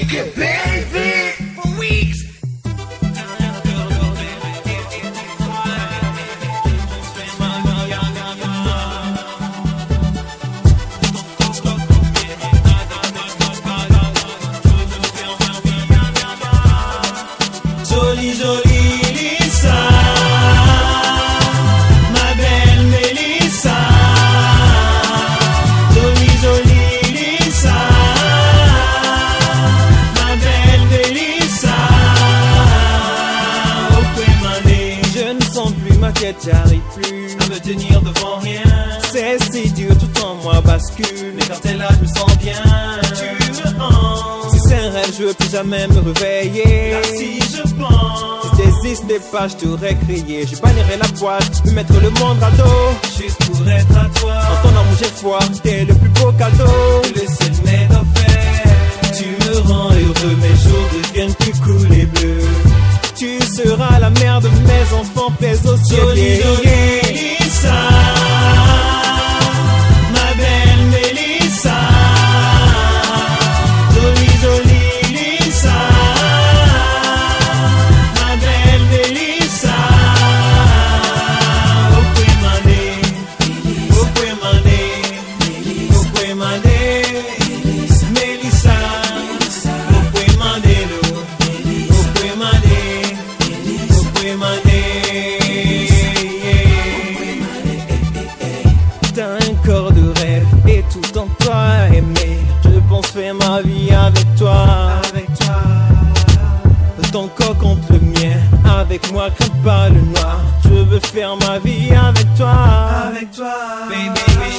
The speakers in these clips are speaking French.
it, baby, for weeks. Jolie, jolie Lisa, ma belle Mélissa. Jolie, jolie Lisa, ma belle Mélissa. Oh, Kwemane, je ne sens plus ma tête, j'arrive plus à me tenir devant rien. C'est si dur, tout en moi bascule, mais quand t'es là, je me sens bien. Tu me hantes. Si c'est un rêve, je veux plus jamais me réveiller. Là, si je pense, si t'existais pas, je t'aurais crié. Je bannirais la boîte, me mettre le monde à dos, juste pour être à toi. En ton amour j'ai foi, t'es le plus beau cadeau que le ciel m'ait offert. Tu me rends heureux, mes jours deviennent plus cool et bleus. Tu seras la mère de mes enfants, pèse au ciel. Jolie, jolie Lisa, ma belle Mélissa. Jolie, jolie Lisa, ma belle Mélissa. Oh, Kwemane, oh, Kwemane, oh, Kwemane, Mélissa. Oh, Kwemane, oh, Kwemane, oh, Kwemane. T'as un corps de rêve et tout en toi aimé. Je pense faire ma vie avec toi. Ton corps contre le mien, avec moi crains pas le noir. Je veux faire ma vie avec toi. Baby, we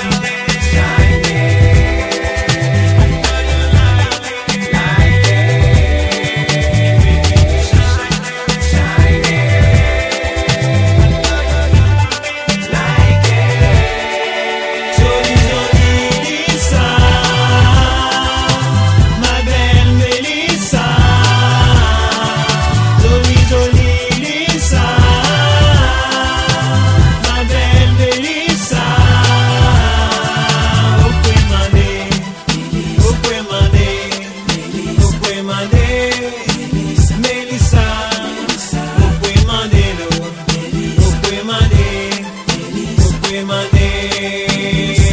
Jolie, jolie Lisa, ma belle Mélissa. Jolie, jolie Lisa, ma belle Mélissa. Oh, Kwemane, oh, Kwemane, oh, Kwemane, Mélissa. Oh, Kwemane, oh, Kwemane, oh, Kwemane.